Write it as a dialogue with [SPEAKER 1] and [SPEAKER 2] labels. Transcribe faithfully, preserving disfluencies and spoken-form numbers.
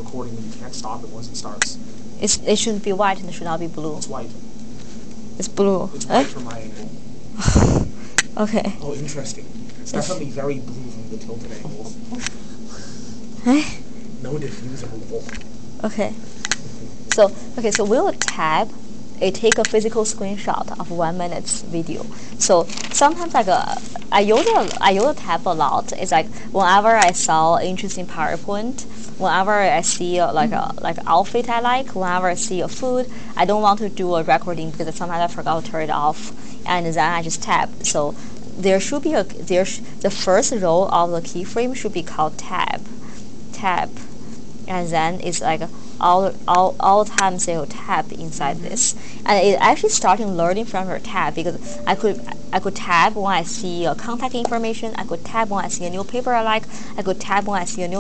[SPEAKER 1] recording and you can't stop it once it starts.
[SPEAKER 2] It's, it shouldn't be white and it should not be blue.
[SPEAKER 1] It's white.
[SPEAKER 2] It's blue.
[SPEAKER 1] It's white
[SPEAKER 2] eh?
[SPEAKER 1] from my angle.
[SPEAKER 2] Okay.
[SPEAKER 1] Oh, interesting. It's definitely very blue from the tilted angle.
[SPEAKER 2] Eh?
[SPEAKER 1] No diffuse removal.
[SPEAKER 2] Okay. So okay, so we'll tab. It take a physical screenshot of one minute's video. So sometimes like uh, I use a, I use a tab a lot. It's like whenever I saw interesting PowerPoint, whenever I see uh, like a like outfit I like, whenever I see a food, I don't want to do a recording because sometimes I forgot to turn it off, and then I just tab. So there should be a there sh the first row of the keyframe should be called tab, tab, and then it's like all all all time say tab inside this, and it actually starting learning from your tab because I could I could tab when I see uh, contact information. I could tab when I see a new paper I like. I could tab when I see a new